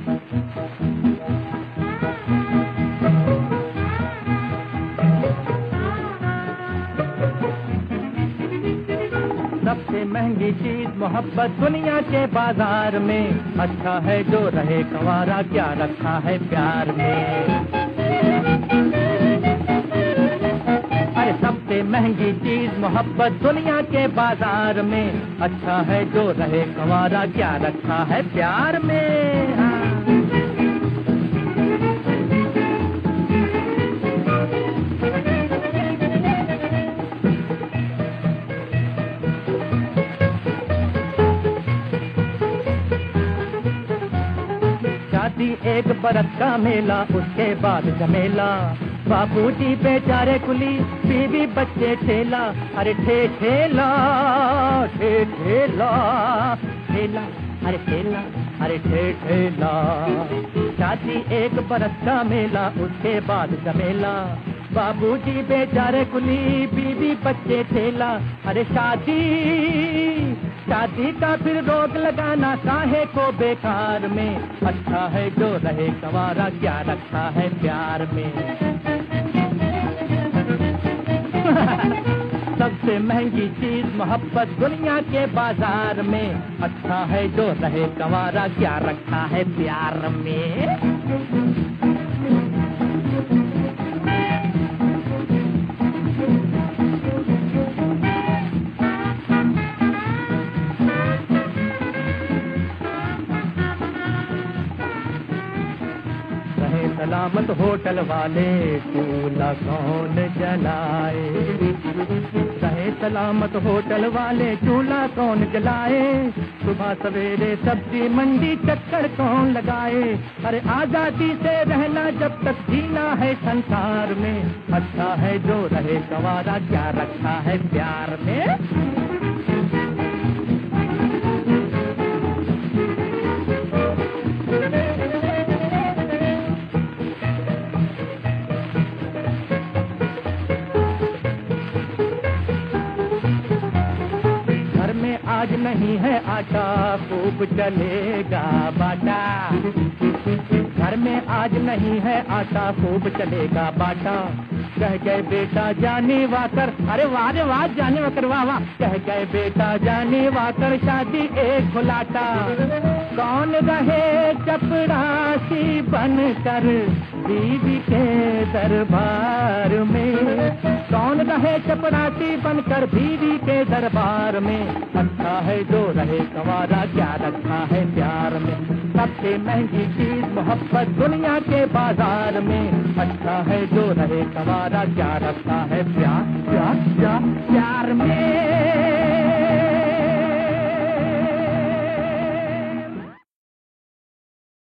सबसे महंगी चीज मोहब्बत दुनिया के बाजार में, अच्छा है जो रहे कंवारा, क्या रखा है प्यार में। अरे सबसे महंगी चीज मोहब्बत दुनिया के बाजार में, अच्छा है जो रहे कंवारा, क्या रखा है प्यार में। हाँ। एक बरस का मेला, उसके बाद झमेला, बाबूजी बेचारे कुली, बीवी बच्चे ठेला। अरे ठेला ठेला ठेला, अरे ठेला, अरे ठेला। शादी एक बरस का मेला, उसके बाद झमेला, बाबूजी बेचारे कुली, बीवी बच्चे ठेला। अरे शादी का फिर रोक लगाना काहे को बेकार में, अच्छा है जो रहे कंवारा, क्या रखा है प्यार में। सबसे महंगी चीज मोहब्बत दुनिया के बाजार में, अच्छा है जो रहे कंवारा, क्या रखा है प्यार में। सलामत होटल वाले, चूल्हा कौन जलाए। रहे सलामत होटल वाले, चूल्हा कौन जलाए। सुबह सवेरे सब्जी मंडी चक्कर कौन लगाए। अरे आजादी से रहना जब तक जीना है संसार में, अच्छा है जो रहे कंवारा, क्या रखा है प्यार में। आज नहीं है आटा, खूब चलेगा बाटा। घर में आज नहीं है आटा, खूब चलेगा बाटा। कह गए बेटा जाने वाकर, अरे वाह रे वाह, जाने वाकर वाह वाह। कह गए बेटा जाने वाकर, शादी एक घुलाटा। कौन रहे चपरासी बनकर बीवी के दरबार में, कौन रहे चपरासी बनकर बीवी के दरबार में, अच्छा है जो रहे कंवारा, क्या रखा है प्यार में। सबसे महंगी चीज मोहब्बत दुनिया के बाजार में, अच्छा है जो रहे कंवारा, क्या रखा है प्यार में।